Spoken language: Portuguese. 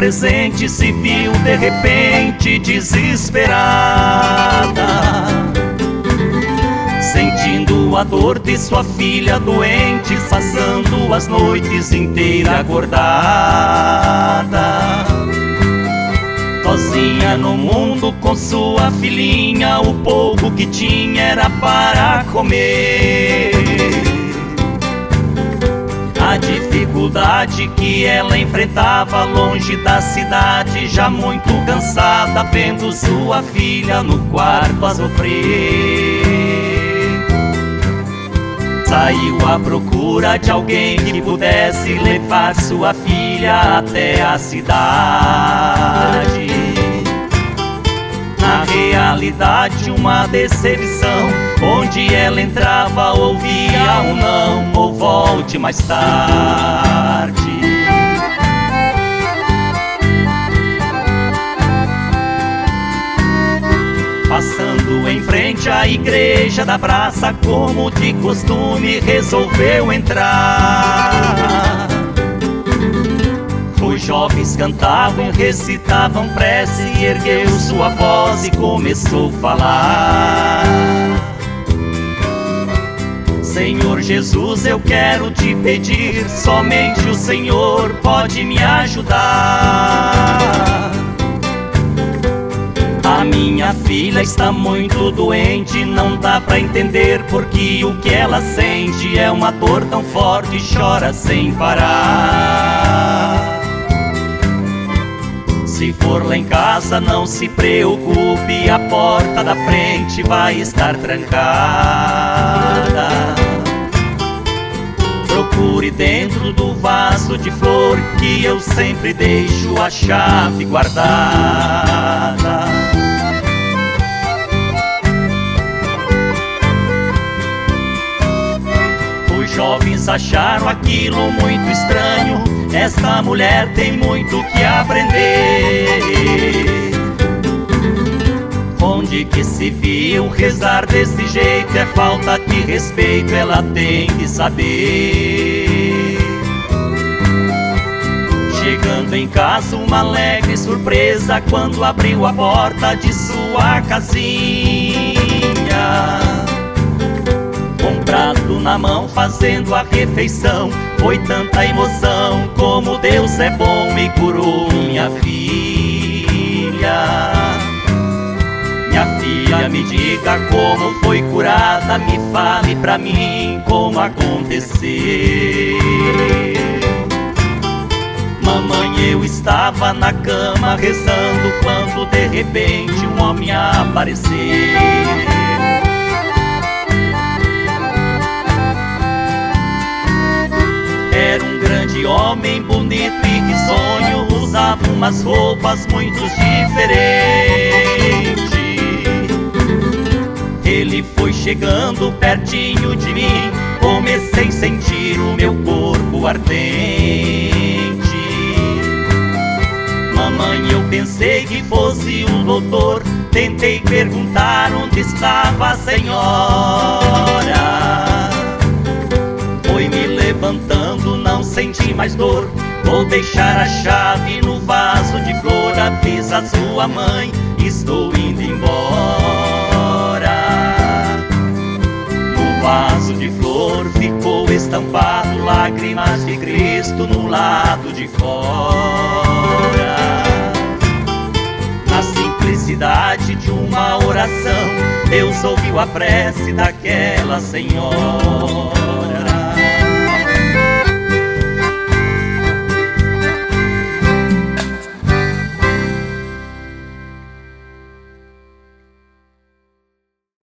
presente se viu de repente desesperada, sentindo a dor de sua filha doente, passando as noites inteiras acordada. Sozinha no mundo com sua filhinha, o pouco que tinha era para comer. A dificuldade que ela enfrentava longe da cidade, já muito cansada, vendo sua filha no quarto a sofrer. Saiu à procura de alguém que pudesse levar sua filha até a cidade. Na realidade, uma decepção, onde ela entrava ouvia um não, ou volte mais tarde. Passando em frente à igreja da praça, como de costume resolveu entrar. Os jovens cantavam, recitavam prece, ergueu sua voz e começou a falar: Senhor Jesus, eu quero te pedir, somente o Senhor pode me ajudar. A minha filha está muito doente, não dá pra entender porque o que ela sente é uma dor tão forte, chora sem parar. Se for lá em casa, não se preocupe, a porta da frente vai estar trancada. Procure dentro do vaso de flor, que eu sempre deixo a chave guardada. Os jovens acharam aquilo muito estranho, esta mulher tem muito que aprender. Onde que se viu rezar desse jeito, é falta de respeito, ela tem que saber. Chegando em casa, uma alegre surpresa quando abriu a porta de sua casinha. Com um prato na mão, fazendo a refeição, foi tanta emoção, como Deus é bom e curou minha filha. Minha filha, me diga como foi curada, me fale pra mim como aconteceu. Mamãe, eu estava na cama rezando, quando de repente um homem apareceu. Era um grande homem, bonito e risonho, usava umas roupas muito diferentes. Ele foi chegando pertinho de mim, comecei a sentir o meu corpo ardente. Mamãe, eu pensei que fosse um doutor, tentei perguntar onde estava a senhora. Foi me levantando, não senti mais dor, vou deixar a chave no vaso de flor, avisa a sua mãe, estou indo embora. No vaso de flor ficou estampado lágrimas de Cristo no lado de fora. Na simplicidade de uma oração, Deus ouviu a prece daquela senhora.